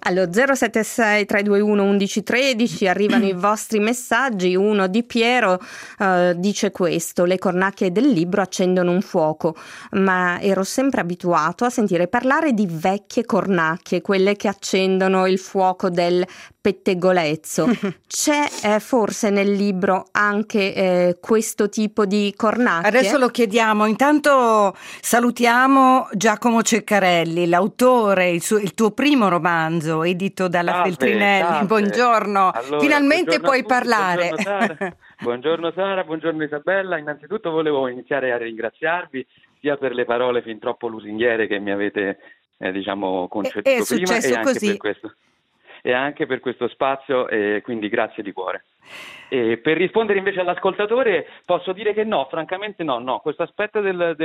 Allo 076 321 1113 arrivano i vostri messaggi. Uno di Piero dice questo: le cornacchie del libro accendono un fuoco, ma ero sempre abituato a sentire parlare di vecchie cornacchie, quelle che accendono il fuoco del pettegolezzo. C'è forse nel libro anche questo tipo di cornacchie? Adesso lo chiediamo. Intanto salutiamo Giacomo Ceccarelli, l'autore, il tuo primo romanzo edito dalla Feltrinelli. Salve. Buongiorno, Allora, finalmente buongiorno a puoi tutti, parlare. Buongiorno Sara, buongiorno Isabella. Innanzitutto volevo iniziare a ringraziarvi sia per le parole fin troppo lusinghiere che mi avete conceduto È prima successo e anche così. per questo. E anche per questo spazio, e quindi grazie di cuore. E per rispondere invece all'ascoltatore posso dire che no, francamente no, questo aspetto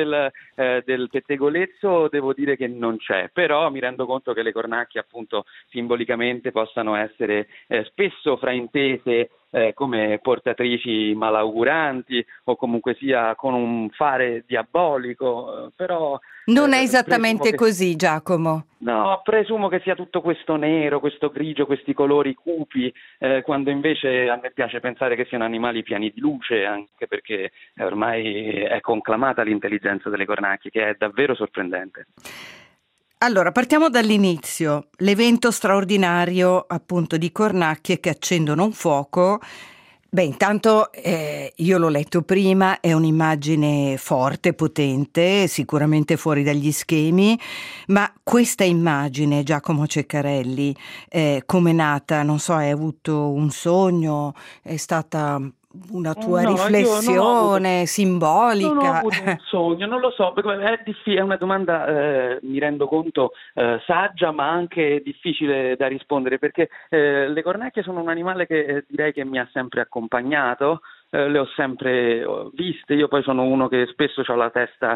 del pettegolezzo devo dire che non c'è, però mi rendo conto che le cornacchie appunto simbolicamente possano essere spesso fraintese come portatrici malauguranti o comunque sia con un fare diabolico, però non è esattamente così, Giacomo. No, presumo che sia tutto questo nero, questo grigio, questi colori cupi, quando invece a me piace pensare che siano animali pieni di luce, anche perché ormai è conclamata l'intelligenza delle cornacchie, che è davvero sorprendente. Allora, partiamo dall'inizio. L'evento straordinario, appunto, di cornacchie che accendono un fuoco. Beh, intanto io l'ho letto prima, è un'immagine forte, potente, sicuramente fuori dagli schemi, ma questa immagine, Giacomo Ceccarelli, come è nata? Non so, hai avuto un sogno? È stata una tua riflessione simbolica? Non ho avuto un sogno, non lo so, è una domanda, mi rendo conto, saggia ma anche difficile da rispondere, perché le cornacchie sono un animale che direi che mi ha sempre accompagnato, le ho sempre viste, io poi sono uno che spesso ha la testa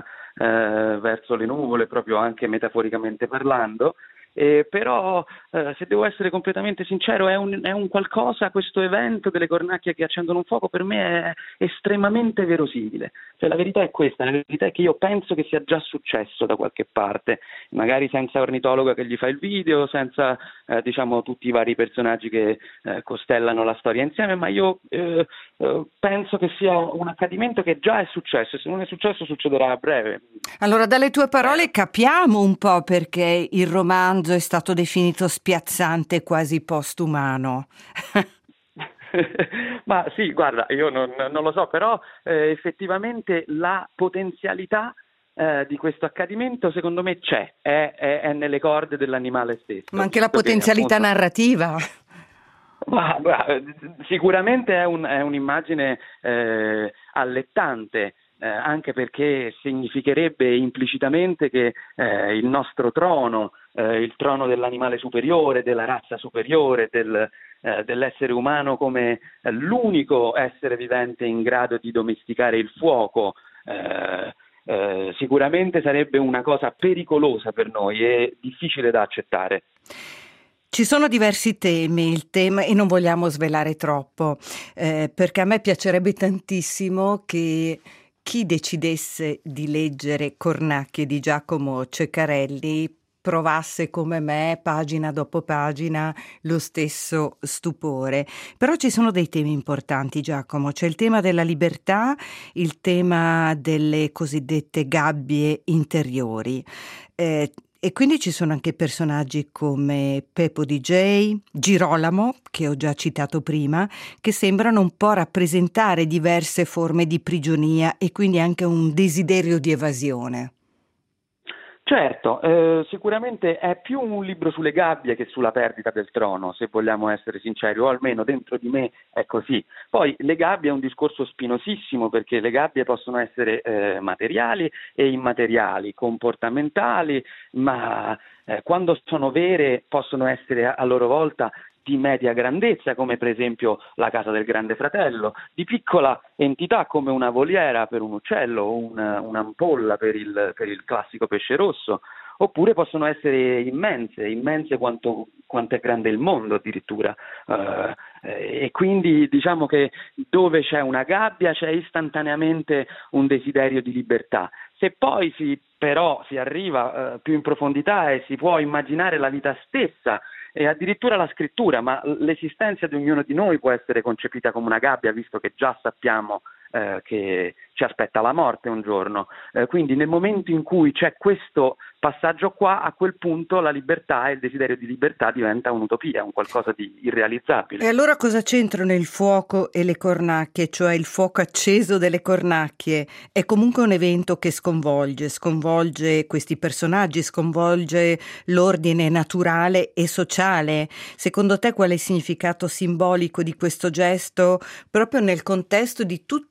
verso le nuvole, proprio anche metaforicamente parlando. Però se devo essere completamente sincero è un qualcosa, questo evento delle cornacchie che accendono un fuoco per me è estremamente verosimile, cioè la verità è questa, la verità è che io penso che sia già successo da qualche parte, magari senza ornitologa che gli fa il video, senza tutti i vari personaggi che costellano la storia insieme, ma io penso che sia un accadimento che già è successo, e se non è successo succederà a breve. Allora, dalle tue parole capiamo un po' perché il romanzo è stato definito spiazzante, quasi postumano. Ma sì, guarda, io non lo so, però effettivamente la potenzialità di questo accadimento secondo me c'è, è nelle corde dell'animale stesso. Ma anche la potenzialità narrativa. Ma, sicuramente è un'immagine allettante, anche perché significherebbe implicitamente che il nostro trono, il trono dell'animale superiore, della razza superiore, dell'essere umano come l'unico essere vivente in grado di domesticare il fuoco, sicuramente sarebbe una cosa pericolosa per noi e difficile da accettare. Ci sono diversi temi, il tema, e non vogliamo svelare troppo, perché a me piacerebbe tantissimo che chi decidesse di leggere Cornacchie di Giacomo Ceccarelli provasse come me, pagina dopo pagina, lo stesso stupore. Però ci sono dei temi importanti, Giacomo. C'è il tema della libertà, il tema delle cosiddette gabbie interiori. E quindi ci sono anche personaggi come Peppo DJ, Girolamo, che ho già citato prima, che sembrano un po' rappresentare diverse forme di prigionia e quindi anche un desiderio di evasione. Certo, sicuramente è più un libro sulle gabbie che sulla perdita del trono, se vogliamo essere sinceri, o almeno dentro di me è così. Poi le gabbie è un discorso spinosissimo, perché le gabbie possono essere materiali e immateriali, comportamentali, ma quando sono vere possono essere a loro volta di media grandezza, come per esempio la casa del Grande Fratello, di piccola entità come una voliera per un uccello o un'ampolla per il classico pesce rosso, oppure possono essere immense quanto è grande il mondo addirittura. E quindi diciamo che dove c'è una gabbia c'è istantaneamente un desiderio di libertà. Se poi però si arriva più in profondità e si può immaginare la vita stessa e addirittura la scrittura, ma l'esistenza di ognuno di noi può essere concepita come una gabbia, visto che già sappiamo che ci aspetta la morte un giorno. Quindi nel momento in cui c'è questo passaggio qua, a quel punto la libertà e il desiderio di libertà diventa un'utopia, un qualcosa di irrealizzabile. E allora cosa c'entrano il fuoco e le cornacchie, cioè il fuoco acceso delle cornacchie? È comunque un evento che sconvolge questi personaggi, sconvolge l'ordine naturale e sociale. Secondo te qual è il significato simbolico di questo gesto proprio nel contesto di tutte,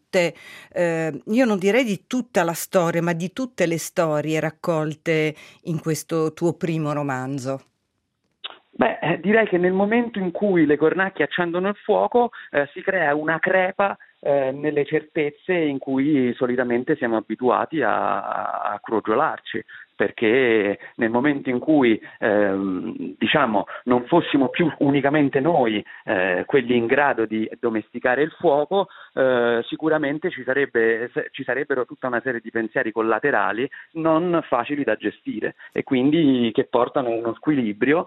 io non direi di tutta la storia, ma di tutte le storie raccolte in questo tuo primo romanzo? Beh, direi che nel momento in cui le cornacchie accendono il fuoco si crea una crepa nelle certezze in cui solitamente siamo abituati a crogiolarci, perché nel momento in cui diciamo non fossimo più unicamente noi quelli in grado di domesticare il fuoco, sicuramente ci sarebbero tutta una serie di pensieri collaterali non facili da gestire e quindi che portano uno squilibrio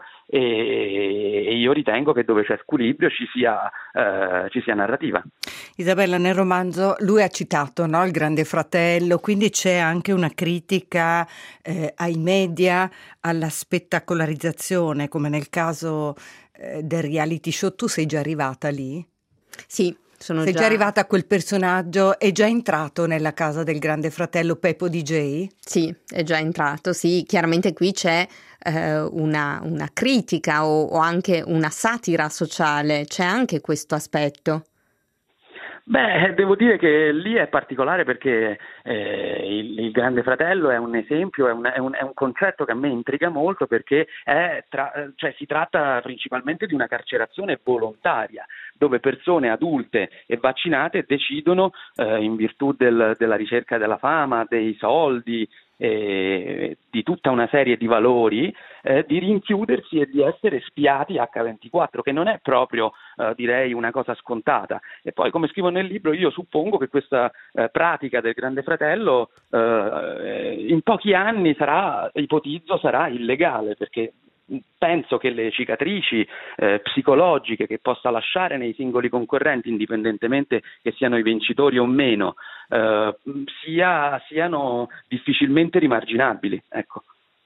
e io ritengo che dove c'è squilibrio ci sia narrativa. Isabella, nel romanzo lui ha citato, no, il Grande Fratello, quindi c'è anche una critica ai media, alla spettacolarizzazione, come nel caso del reality show. Tu sei già arrivata lì? Sì, sei già arrivata a quel personaggio? È già entrato nella casa del Grande Fratello Peppo DJ? Sì, è già entrato, sì. Chiaramente qui c'è una critica o anche una satira sociale, c'è anche questo aspetto. Beh, devo dire che lì è particolare perché il Grande Fratello è un esempio, è un concetto che a me intriga molto perché si tratta principalmente di una carcerazione volontaria, dove persone adulte e vaccinate decidono, in virtù della ricerca della fama, dei soldi, di tutta una serie di valori, di rinchiudersi e di essere spiati H24, che non è proprio direi una cosa scontata. E poi, come scrivo nel libro, io suppongo che questa pratica del Grande Fratello in pochi anni sarà illegale, perché penso che le cicatrici psicologiche che possa lasciare nei singoli concorrenti, indipendentemente che siano i vincitori o meno, siano difficilmente rimarginabili. Ecco.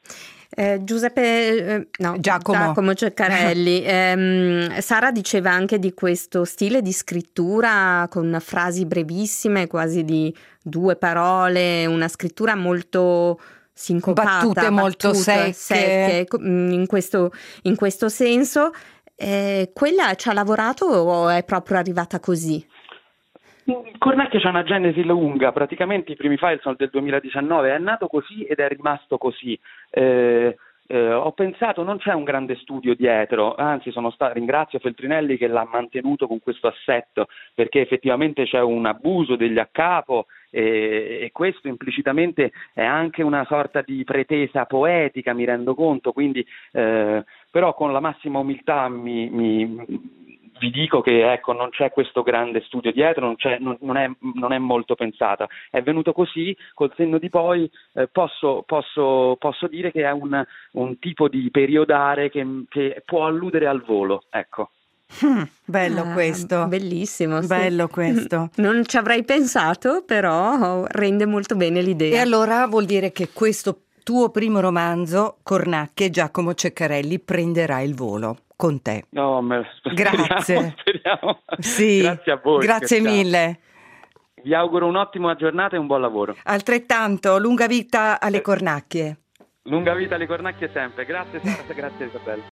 Giacomo Ceccarelli. Sara diceva anche di questo stile di scrittura con frasi brevissime, quasi di 2 parole, una scrittura molto sincopata, battute molto secche in questo senso. Quella ci ha lavorato o è proprio arrivata così? Cornacchia c'è una genesi lunga, praticamente i primi file sono del 2019, è nato così ed è rimasto così. Ho pensato, non c'è un grande studio dietro, anzi ringrazio Feltrinelli che l'ha mantenuto con questo assetto, perché effettivamente c'è un abuso degli a capo e questo implicitamente è anche una sorta di pretesa poetica, mi rendo conto, quindi però con la massima umiltà vi dico che ecco, non c'è questo grande studio dietro, non è molto pensata, è venuto così, col senno di poi posso dire che è un tipo di periodare che può alludere al volo, ecco. Bello questo. Bellissimo. Bello sì. questo. Non ci avrei pensato, però rende molto bene l'idea. E allora vuol dire che questo tuo primo romanzo, Cornacchie, Giacomo Ceccarelli, prenderà il volo con te. No, grazie. Speriamo. Sì. Grazie a voi. Grazie mille. Vi auguro un'ottima giornata e un buon lavoro. Altrettanto, lunga vita alle cornacchie. Lunga vita alle cornacchie sempre. Grazie Sara, grazie Isabella.